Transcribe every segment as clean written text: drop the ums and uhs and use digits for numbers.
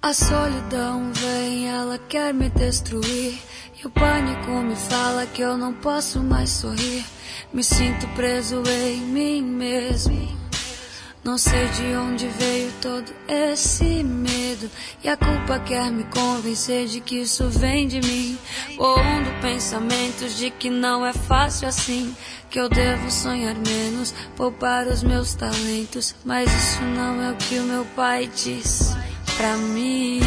A solidão vem, ela quer me destruir. E o pânico me fala que eu não posso mais sorrir. Me sinto preso em mim mesmo. Não sei de onde veio todo esse medo. E a culpa quer me convencer de que isso vem de mim, pondo pensamentos de que não é fácil assim, que eu devo sonhar menos, poupar os meus talentos. Mas isso não é o que o meu pai diz pra mim.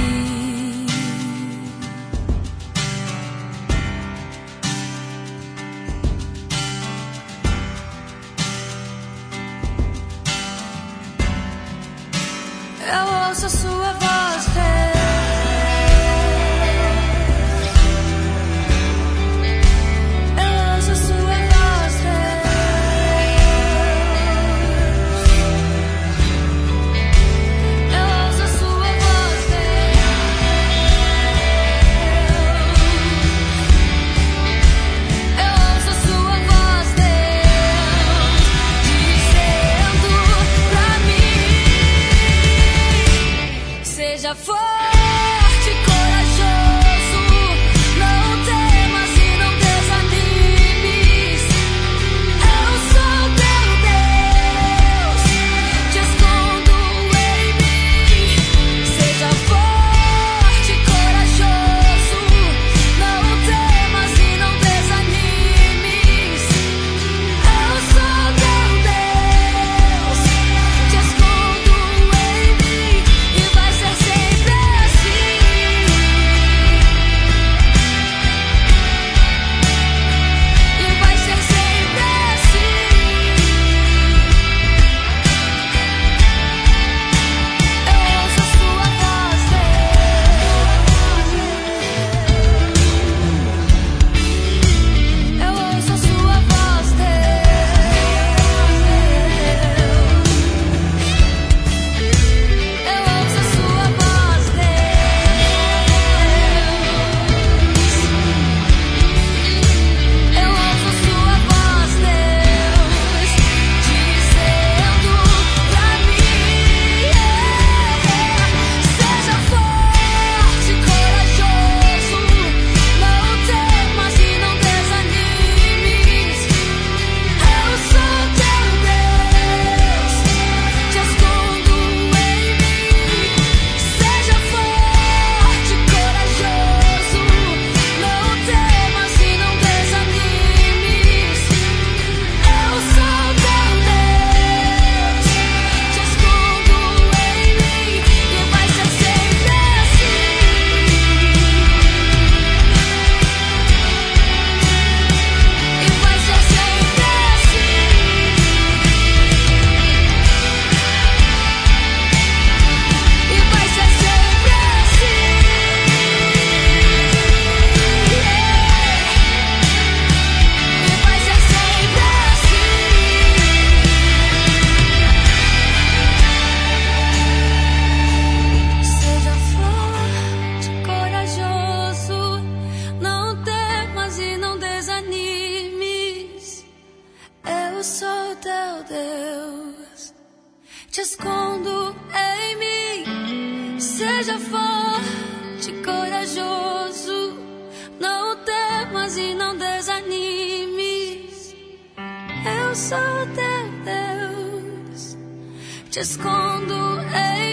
Eu ouço a sua voz, eu ouço a sua voz, eu ouço a sua voz, eu ouço a sua voz, dizendo pra mim: seja forte, corajoso, não temas e não desanimes. Eu sou teu Deus, te escondo em mim. Seja forte, corajoso, não temas e não desanimes. Eu sou teu Deus, te escondo em mim. E vai ser sempre assim. E vai ser sempre assim. Eu ouço a sua voz, eu ouço a sua voz, eu ouço a sua voz, eu ouço a sua voz, Deus, dizendo pra mim: seja forte, corajoso, não temas e não desanimes. Eu sou teu Deus, te escondo em mim. Seja forte, corajoso, não temas e não desanimes. Eu sou teu Deus, te escondo em mim. E vai ser sempre assim. E vai ser sempre assim. E vai ser sempre assim. E vai ser sempre assim. Seja forte, corajoso, não temas e não desanimes. Eu sou teu Deus, te escondo em mim. Seja forte, corajoso, não temas e não desanimes. Eu sou teu Deus, te escondo em